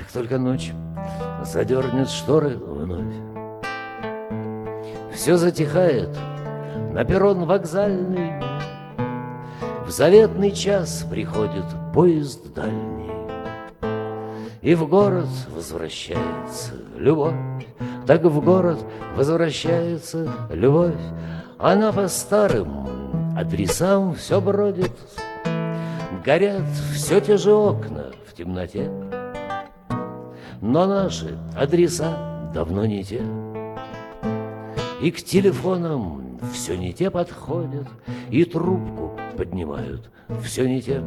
только ночь задернет шторы вновь, все затихает на перрон вокзальный. В заветный час приходит поезд дальний, и в город возвращается любовь. Так в город возвращается любовь. Она по старым адресам все бродит, горят все те же окна в темноте, но наши адреса давно не те, и к телефонам все не те подходят, и трубку поднимают все не те.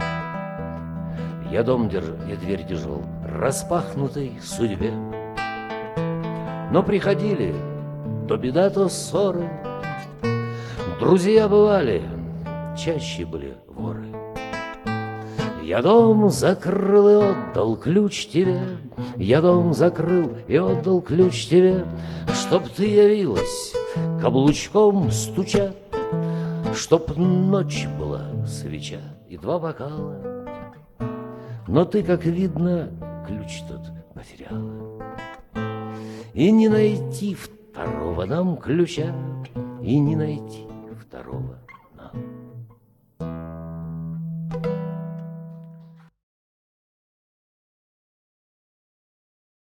Я дом держал, я дверь держал распахнутой судьбе, но приходили то беда, то ссоры. Друзья бывали, чаще были воры. Я дом закрыл и отдал ключ тебе, я дом закрыл и отдал ключ тебе, чтоб ты явилась каблучком стуча, чтоб ночь была свеча и два бокала. Но ты, как видно, ключ тот потеряла, и не найти второго нам ключа, и не найти второго